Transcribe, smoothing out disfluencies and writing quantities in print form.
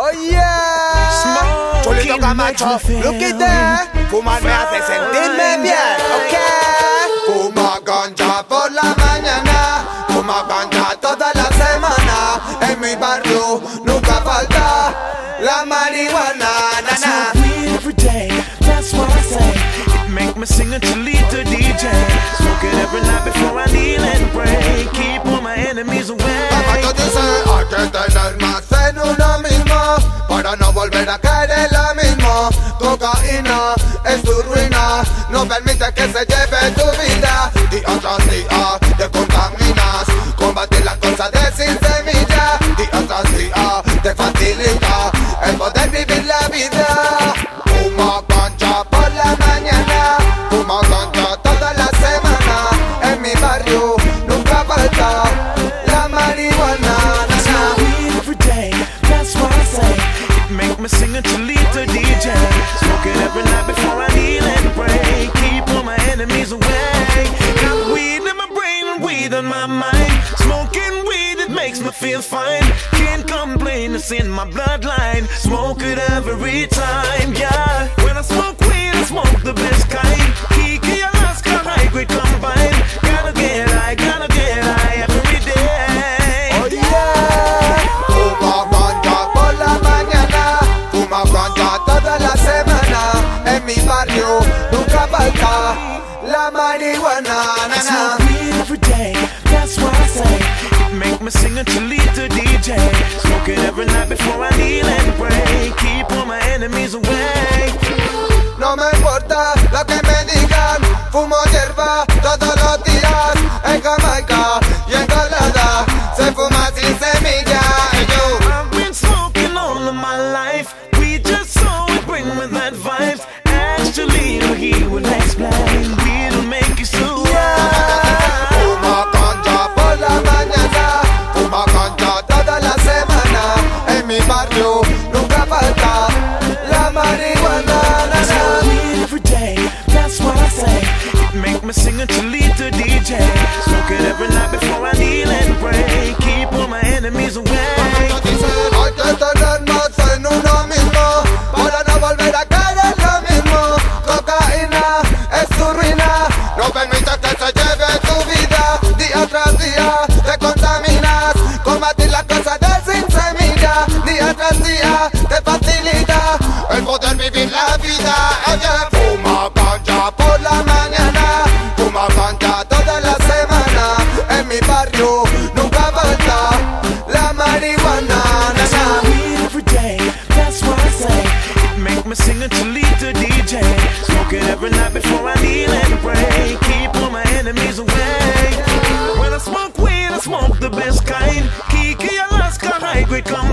Oh yeah. Chulito Camacho, look at that. Fumar me hace sentirme bien, ok. Fuma ganja por la mañana, fuma ganja toda la semana. En mi barrio nunca falta la marihuana, I smoke weed every day, that's what I say. It make me sing a Cholito DJ. Smoke it every night before I kneel and pray. Keep all my enemies away. Camacho dice, hay que tener más en uno mismo para no volver a caer en lo mismo. Cocaína es tu ruina, no permite que se lleve tu vida. Día tras día te contaminas, combatir las cosas de sin semilla. Día tras día te facilita el poder vivir la vida. Fuma ganja por la mañana, fuma ganja toda la semana. En mi barrio nunca falta la marihuana. I smoke weed every day, that's what I say. It make me sing a Cholito DJ. Smoke it every night before I kneel and pray. Keep all my enemies away. Got weed in my brain and weed on my mind. Smoking weed, it makes me feel fine. Can't complain, it's in my bloodline. Smoke it every time, yeah. When I smoke weed, I smoke the best kind. Kiki, Alaska, high grade combined. Gotta get high every day. Oh yeah. Fuma ganja por la mañana, fuma ganja toda la semana. En mi barrio nunca falta la marihuana. I smoke weed every day, that's what I say. It make me sing a Cholito DJ. Smoke it every night before I kneel and pray. Keep all my enemies away. No me importa lo que me digan, fumo hierba todos los días. En Jamaica y en Colada se fuma sin semilla. Hey, yo. I've been smoking all of my life. We just so it bring me that vibes. Actually, he will explain. We'll make you so Fuma ganja por la mañana, fuma ganja toda la semana. En mi barrio nunca falta la marihuana. I smoke weed every day, that's what I say. It make me sing a Cholito DJ. Smoke it every night before I kneel and pray. Keep all my enemies away. Hay que tener más en uno mismo para no volver a caer en lo mismo. Cocaína es tu ruina, no permite que se lleve tu vida. Día tras día te contaminas, combatir las cosas de sin semilla. Día tras día te facilita el poder vivir la vida. Oye, fuma ganja por la mañana, fuma ganja toda la semana. En mi barrio nunca falta la marihuana. I smoke weed every day, that's what I say. It make me sing a Cholito DJ. Smoke it every night before I kneel and pray. Keep all my enemies away. When I smoke weed, I smoke the best kind. Kiki, Alaska, high grade.